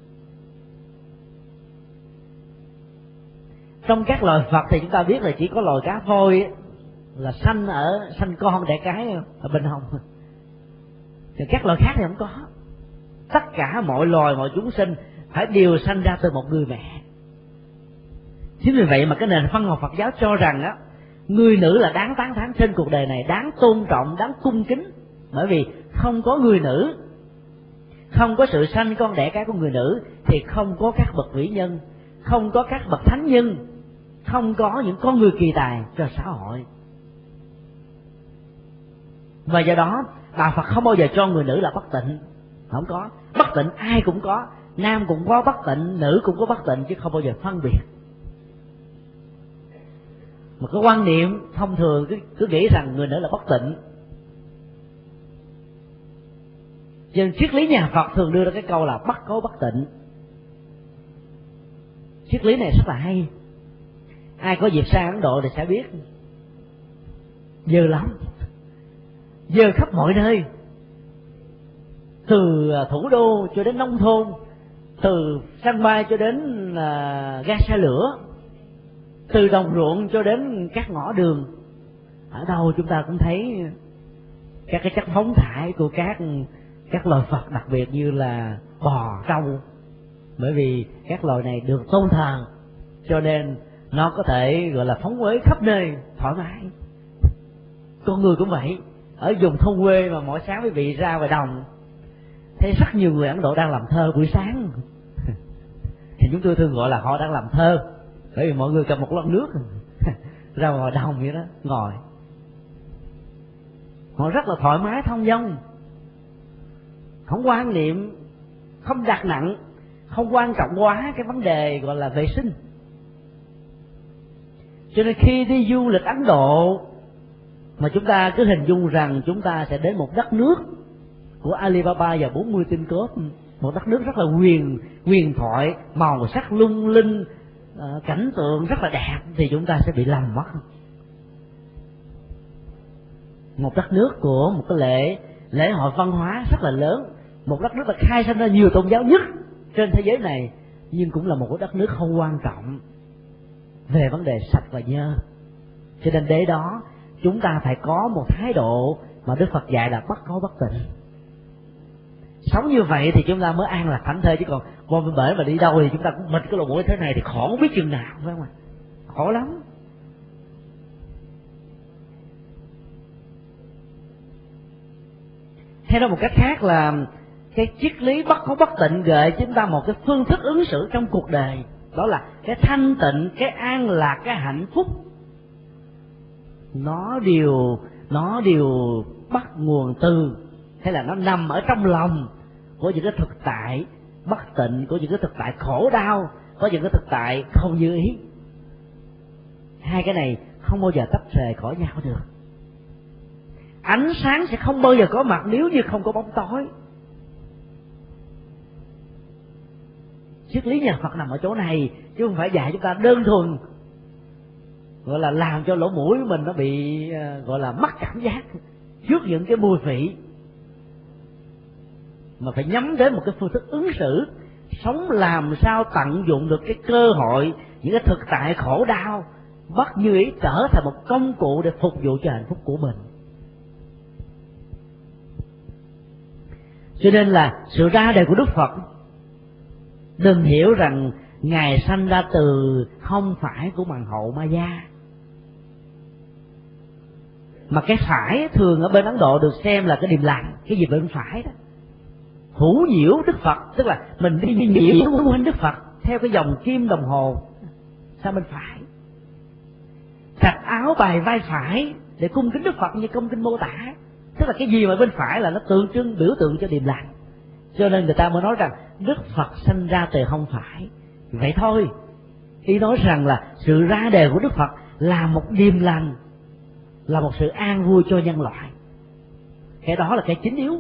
Trong các loài Phật thì chúng ta biết là chỉ có loài cá voi là sanh ở sanh con đẻ cái ở bên hông, thì các loài khác thì không có. Tất cả mọi loài, mọi chúng sinh phải đều sanh ra từ một người mẹ. Chính vì vậy mà cái nền văn học Phật giáo cho rằng á, người nữ là đáng tán thán trên cuộc đời này, đáng tôn trọng, đáng cung kính. Bởi vì không có người nữ, không có sự sanh con đẻ cái của người nữ, thì không có các bậc vĩ nhân, không có các bậc thánh nhân, không có những con người kỳ tài cho xã hội. Và do đó Đạo Phật không bao giờ cho người nữ là bất tịnh. Không có. Bất tịnh ai cũng có, nam cũng có bất tịnh, nữ cũng có bất tịnh, chứ không bao giờ phân biệt. Một cái quan niệm thông thường cứ, cứ nghĩ rằng người nữ là bất tịnh. Cho nên triết lý nhà Phật thường đưa ra cái câu là bất có bất tịnh. Triết lý này rất là hay. Ai có dịp sang Ấn Độ thì sẽ biết. Dơ lắm, dơ khắp mọi nơi, từ thủ đô cho đến nông thôn, từ sân bay cho đến uh, ga xe lửa, từ đồng ruộng cho đến các ngõ đường. Ở đâu chúng ta cũng thấy các cái chất phóng thải của các các loài Phật, đặc biệt như là bò, trâu. Bởi vì các loài này được tôn thờ, cho nên nó có thể gọi là phóng uế khắp nơi, thoải mái. Con người cũng vậy. Ở vùng thôn quê mà mỗi sáng quý vị ra ngoài đồng thấy rất nhiều người Ấn Độ đang làm thơ buổi sáng. Thì chúng tôi thường gọi là họ đang làm thơ, bởi vì mọi người cầm một lon nước ra ngoài đồng vậy đó, ngồi họ rất là thoải mái thông dong, không quan niệm, không đặt nặng, không quan trọng quá cái vấn đề gọi là vệ sinh. Cho nên khi đi du lịch Ấn Độ mà chúng ta cứ hình dung rằng chúng ta sẽ đến một đất nước của Alibaba và bốn mươi tên cướp, một đất nước rất là huyền huyền thoại, màu sắc lung linh, cảnh tượng rất là đẹp, thì chúng ta sẽ bị lầm mất. Một đất nước của một cái lễ lễ hội văn hóa rất là lớn, một đất nước đã khai sinh ra nhiều tôn giáo nhất trên thế giới này, nhưng cũng là một cái đất nước không quan trọng về vấn đề sạch và nhơ. Cho nên để đó chúng ta phải có một thái độ mà Đức Phật dạy là bất có bất tịnh. Sống như vậy thì chúng ta mới an lạc thảnh thơi, chứ còn qua bên bể mà đi đâu thì chúng ta cũng mệt cái lỗ mũi thế này thì khổ không biết chừng nào, phải không ạ? Khổ lắm. Theo đó một cách khác là cái triết lý bất có bất tịnh gợi chúng ta một cái phương thức ứng xử trong cuộc đời, đó là cái thanh tịnh, cái an lạc, cái hạnh phúc, nó đều nó đều bắt nguồn từ, hay là nó nằm ở trong lòng của những cái thực tại bất tịnh, của những cái thực tại khổ đau, có những cái thực tại không như ý. Hai cái này không bao giờ tách rời khỏi nhau được. Ánh sáng sẽ không bao giờ có mặt nếu như không có bóng tối. Triết lý nhà Phật nằm ở chỗ này, chứ không phải dạy chúng ta đơn thuần gọi là làm cho lỗ mũi của mình nó bị gọi là mất cảm giác trước những cái mùi vị, mà phải nhắm đến một cái phương thức ứng xử sống làm sao tận dụng được cái cơ hội, những cái thực tại khổ đau bất như ý trở thành một công cụ để phục vụ cho hạnh phúc của mình. Cho nên là sự ra đời của Đức Phật đừng hiểu rằng Ngài sanh ra từ không phải của màn hậu Maya. Mà cái phải thường ở bên Ấn Độ được xem là cái điềm lành, cái gì bên phải đó. Hữu nhiễu Đức Phật, tức là mình đi nhiễu quấn quanh Đức Phật theo cái dòng kim đồng hồ sang bên phải. Trạch áo bài vai phải để cung kính Đức Phật như công kinh mô tả. Tức là cái gì mà bên phải là nó tượng trưng, biểu tượng cho điềm lành. Cho nên người ta mới nói rằng Đức Phật sanh ra từ không phải. Vậy thôi. Ý nói rằng là sự ra đời của Đức Phật là một điềm lành, là một sự an vui cho nhân loại. Cái đó là cái chính yếu.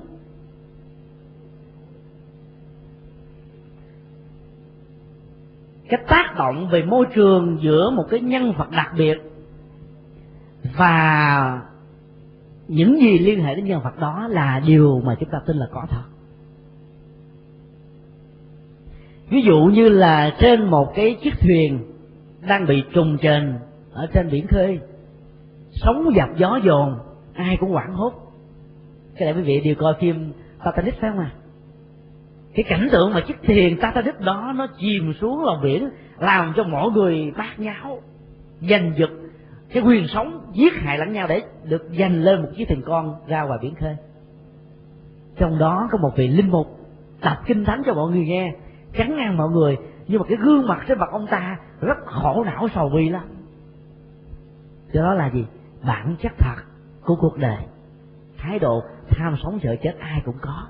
Cái tác động về môi trường giữa một cái nhân vật đặc biệt và những gì liên hệ đến nhân vật đó là điều mà chúng ta tin là có thật. Ví dụ như là trên một cái chiếc thuyền đang bị trùng trền ở trên biển khơi, sóng dập gió dồn, ai cũng hoảng hốt. Cái này quý vị đều coi phim Titanic phải không à? cái cảnh tượng mà chiếc thuyền Titanic đó nó chìm xuống lòng biển, làm cho mọi người bát nháo, giành giật cái quyền sống, giết hại lẫn nhau để được giành lên một chiếc thuyền con ra ngoài biển khơi. Trong đó có một vị linh mục đọc kinh thánh cho mọi người nghe, trấn an mọi người, nhưng mà cái gương mặt trên mặt ông ta rất khổ não sầu bi lắm. Cho đó là gì? Bản chất thật của cuộc đời, thái độ tham sống sợ chết ai cũng có.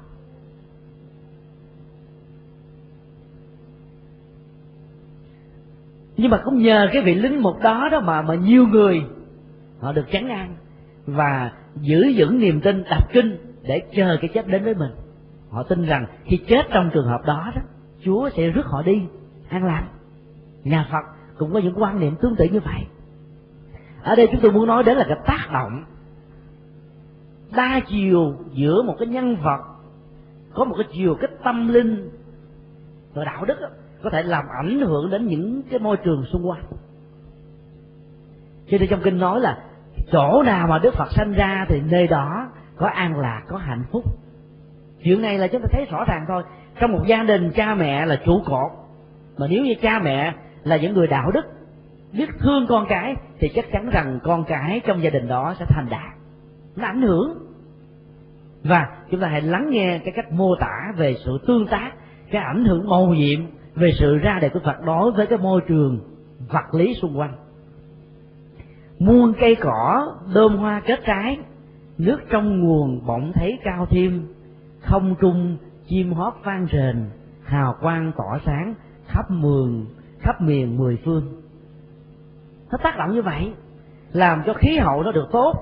Nhưng mà cũng nhờ cái vị linh mục đó đó mà mà nhiều người họ được trấn an và giữ vững niềm tin đọc kinh để chờ cái chết đến với mình. Họ tin rằng khi chết trong trường hợp đó đó, Chúa sẽ rước họ đi an lành. Nhà Phật cũng có những quan niệm tương tự như vậy. Ở đây chúng tôi muốn nói đến là cái tác động đa chiều giữa một cái nhân vật có một cái chiều cái tâm linh và đạo đức đó, có thể làm ảnh hưởng đến những cái môi trường xung quanh. Cho nên trong kinh nói là chỗ nào mà Đức Phật sanh ra thì nơi đó có an lạc, có hạnh phúc. Chuyện này là chúng ta thấy rõ ràng thôi. Trong một gia đình, cha mẹ là trụ cột, mà nếu như cha mẹ là những người đạo đức, biết thương con cái, thì chắc chắn rằng con cái trong gia đình đó sẽ thành đạt. Nó ảnh hưởng. Và chúng ta hãy lắng nghe cái cách mô tả về sự tương tác, cái ảnh hưởng mầu nhiệm về sự ra đời của Phật đối với cái môi trường vật lý xung quanh. Muôn cây cỏ đơm hoa kết trái, nước trong nguồn bỗng thấy cao thêm, không trung chim hót vang rền, hào quang tỏa sáng khắp mường khắp miền mười phương. Nó tác động như vậy, làm cho khí hậu nó được tốt,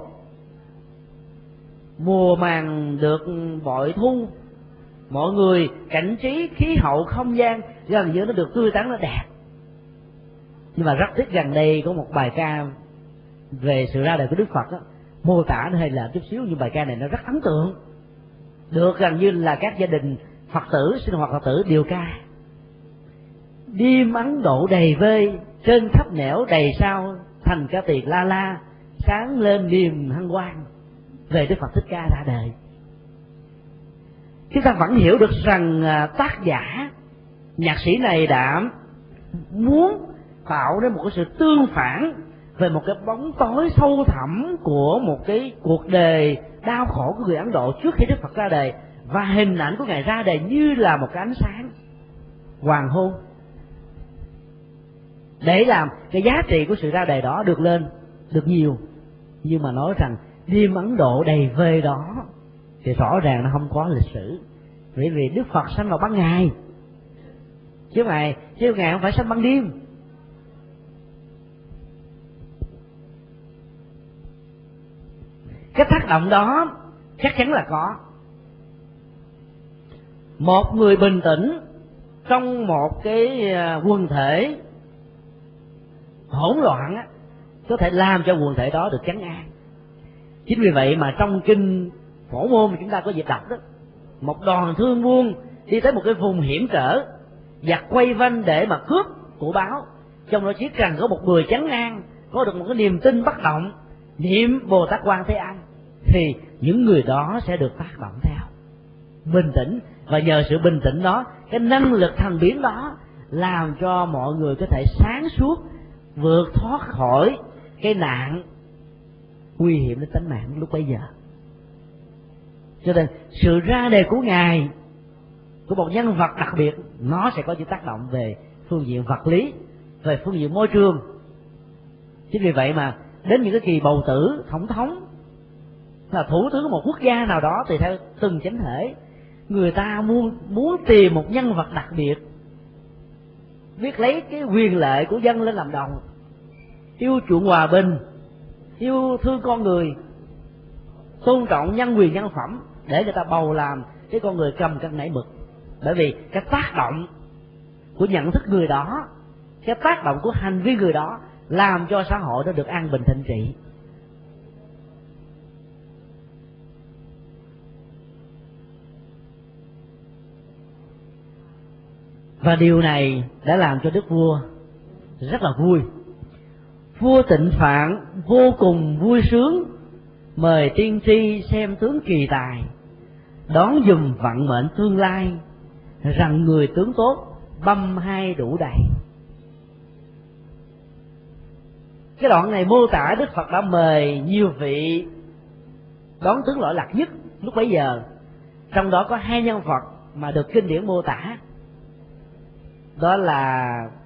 mùa màng được bội thu, mọi người cảnh trí khí hậu không gian gần như nó được tươi tắn, nó đẹp. Nhưng mà rất tiếc gần đây có một bài ca về sự ra đời của Đức Phật đó, mô tả nó hơi là chút xíu, nhưng bài ca này nó rất ấn tượng, được gần như là các gia đình Phật tử, sinh hoạt Phật tử đều ca. Đêm Ấn Độ đầy vơi, trên khắp nẻo đầy sao, thành ca tiền la la, sáng lên niềm hân hoan về Đức Phật Thích Ca ra đời. Chúng ta vẫn hiểu được rằng tác giả, nhạc sĩ này đã muốn tạo nên một cái sự tương phản về một cái bóng tối sâu thẳm của một cái cuộc đời đau khổ của người Ấn Độ trước khi Đức Phật ra đời, và hình ảnh của Ngài ra đời như là một cái ánh sáng hoàng hôn, để làm cái giá trị của sự ra đời đó được lên, được nhiều. Nhưng mà nói rằng đêm Ấn Độ đầy vơi đó thì rõ ràng nó không có lịch sử, bởi vì Đức Phật sanh vào ban ngày, chứ ngày chứ ngày không phải sanh ban đêm. Cái tác động đó chắc chắn là có. Một người bình tĩnh trong một cái quần thể hỗn loạn á, có thể làm cho quần thể đó được trấn an. Chính vì vậy mà trong kinh Phổ Môn mà chúng ta có dịp đọc đó, một đoàn thương buôn đi tới một cái vùng hiểm trở, giặc quay vanh để mà cướp của báo, trong đó chỉ cần có một người trấn an, có được một cái niềm tin bất động, niệm Bồ Tát Quan Thế Âm, thì những người đó sẽ được tác động theo, bình tĩnh. Và nhờ sự bình tĩnh đó, cái năng lực thần biến đó làm cho mọi người có thể sáng suốt, vượt thoát khỏi cái nạn nguy hiểm đến tính mạng lúc bấy giờ. Cho nên sự ra đời của Ngài, của một nhân vật đặc biệt, nó sẽ có những tác động về phương diện vật lý, về phương diện môi trường. Chính vì vậy mà đến những cái kỳ bầu cử tổng thống là thủ tướng của một quốc gia nào đó, tùy theo từng chánh thể, người ta muốn muốn tìm một nhân vật đặc biệt, biết lấy cái quyền lợi của dân lên làm đầu, yêu chuộng hòa bình, yêu thương con người, tôn trọng nhân quyền nhân phẩm, để người ta bầu làm cái con người cầm cân nảy mực. Bởi vì cái tác động của nhận thức người đó, cái tác động của hành vi người đó làm cho xã hội nó được an bình thịnh trị. Và điều này đã làm cho đức vua rất là vui. Vua Tịnh Phạn vô cùng vui sướng, mời tiên tri xem tướng kỳ tài, đón dùm vận mệnh tương lai, rằng người tướng tốt băm hai đủ đầy. Cái đoạn này mô tả Đức Phật đã mời nhiều vị đón tướng lỗi lạc nhất lúc bấy giờ, trong đó có hai nhân vật mà được kinh điển mô tả, đó là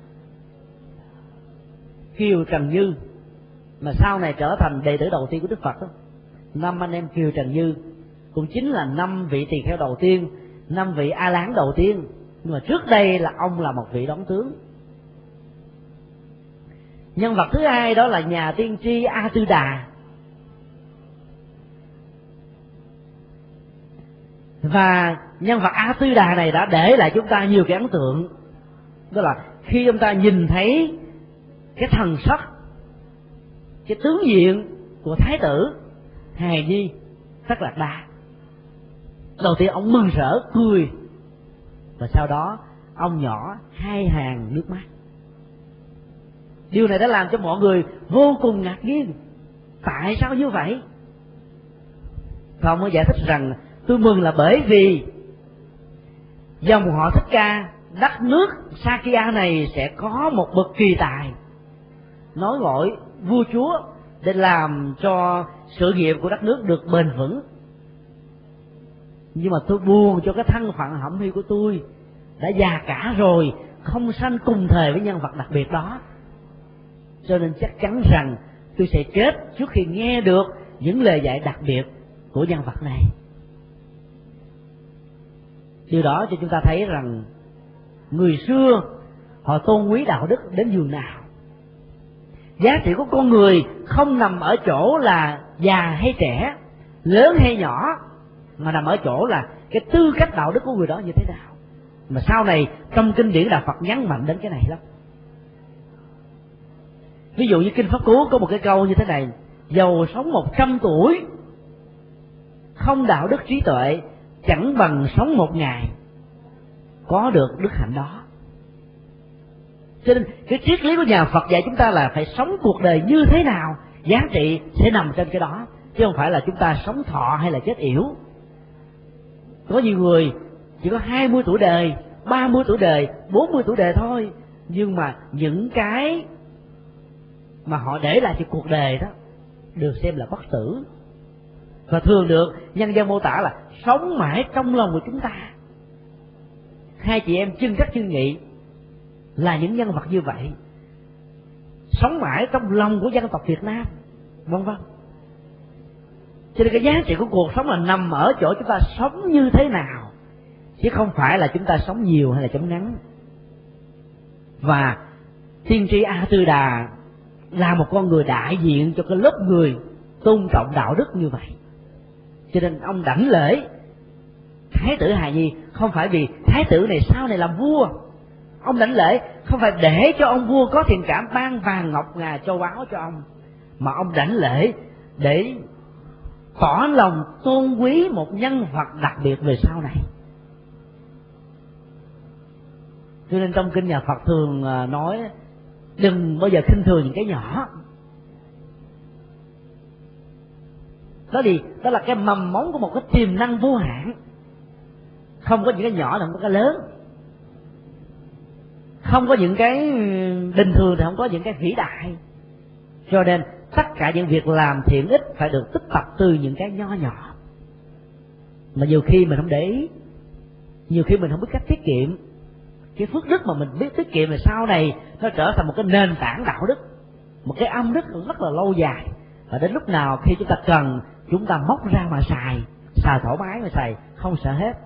Kiều Trần Như, mà sau này trở thành đệ tử đầu tiên của Đức Phật đó. Năm anh em Kiều Trần Như cũng chính là năm vị tỳ kheo đầu tiên, năm vị A Lán đầu tiên, nhưng mà trước đây là ông là một vị đón tướng. Nhân vật thứ hai đó là nhà tiên tri A Tư Đà. Và nhân vật A Tư Đà này đã để lại chúng ta nhiều cái ấn tượng, đó là khi chúng ta nhìn thấy cái thần sắc, cái tướng diện của Thái tử Hài Nhi Tất Đạt Đa, đầu tiên ông mừng rỡ cười, và sau đó ông nhỏ hai hàng nước mắt. Điều này đã làm cho mọi người vô cùng ngạc nhiên. Tại sao như vậy? Và ông mới giải thích rằng tôi mừng là bởi vì dòng họ Thích Ca, đất nước Sakya này sẽ có một bậc kỳ tài nói gọi vua chúa để làm cho sự nghiệp của đất nước được bền vững. Nhưng mà tôi buồn cho cái thân phận hẩm huy của tôi đã già cả rồi, không sanh cùng thời với nhân vật đặc biệt đó, cho nên chắc chắn rằng tôi sẽ chết trước khi nghe được những lời dạy đặc biệt của nhân vật này. Điều đó cho chúng ta thấy rằng người xưa họ tôn quý đạo đức đến nhường nào. Giá trị của con người không nằm ở chỗ là già hay trẻ, lớn hay nhỏ, mà nằm ở chỗ là cái tư cách đạo đức của người đó như thế nào. Mà sau này trong kinh điển Đạo Phật nhấn mạnh đến cái này lắm. Ví dụ như Kinh Pháp Cú có một cái câu như thế này: dầu sống một trăm tuổi, không đạo đức trí tuệ, chẳng bằng sống một ngày có được đức hạnh đó. Cho nên cái triết lý của nhà Phật dạy chúng ta là phải sống cuộc đời như thế nào, giá trị sẽ nằm trên cái đó, chứ không phải là chúng ta sống thọ hay là chết yểu. Có nhiều người chỉ có hai mươi tuổi đời, ba mươi tuổi đời, bốn mươi tuổi đời thôi, nhưng mà những cái mà họ để lại cho cuộc đời đó được xem là bất tử, và thường được nhân dân mô tả là sống mãi trong lòng của chúng ta. Hai chị em Chân Trắc Chân Nghị là những nhân vật như vậy, sống mãi trong lòng của dân tộc Việt Nam, vân vân. Cho nên cái giá trị của cuộc sống là nằm ở chỗ chúng ta sống như thế nào, chứ không phải là chúng ta sống nhiều hay là sống ngắn. Và tiên tri A Tư Đà là một con người đại diện cho cái lớp người tôn trọng đạo đức như vậy. Cho nên ông đảnh lễ Thái tử Hài Nhi không phải vì Thái tử này sau này làm vua. Ông đảnh lễ không phải để cho ông vua có thiện cảm ban vàng ngọc ngà châu báu cho ông, mà ông đảnh lễ để tỏ lòng tôn quý một nhân vật đặc biệt về sau này. Cho nên trong kinh nhà Phật thường nói đừng bao giờ khinh thường những cái nhỏ. Đó thì đó là cái mầm móng của một cái tiềm năng vô hạn. Không có những cái nhỏ thì không có cái lớn, không có những cái bình thường thì không có những cái vĩ đại. Cho nên tất cả những việc làm thiện ích phải được tích tập từ những cái nho nhỏ, mà nhiều khi mình không để ý, nhiều khi mình không biết cách tiết kiệm. Cái phước đức mà mình biết tiết kiệm là sau này nó trở thành một cái nền tảng đạo đức, một cái âm đức rất là lâu dài, và đến lúc nào khi chúng ta cần chúng ta móc ra mà xài, xài thoải mái mà xài, không sợ hết.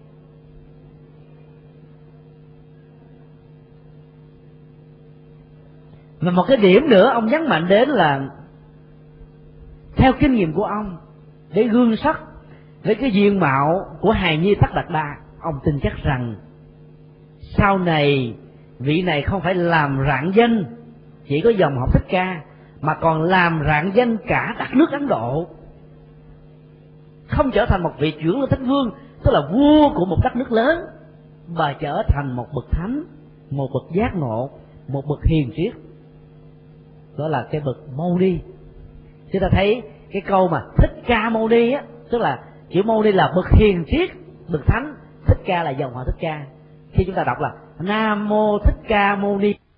Và một cái điểm nữa ông nhấn mạnh đến là theo kinh nghiệm của ông, để gương sắc với cái diện mạo của hài nhi Tất Đạt Đa, ông tin chắc rằng sau này vị này không phải làm rạng danh chỉ có dòng họ Thích Ca, mà còn làm rạng danh cả đất nước Ấn Độ, không trở thành một vị trưởng thánh vương, tức là vua của một đất nước lớn, mà trở thành một bậc thánh, một bậc giác ngộ, một bậc hiền triết, đó là cái bậc Mâu Ni. Chúng ta thấy cái câu mà Thích Ca Mâu Ni á, tức là chữ Mâu Ni là bậc hiền triết, bậc thánh, Thích Ca là dòng họ Thích Ca. khi chúng ta đọc là Nam Mô Thích Ca Mâu Ni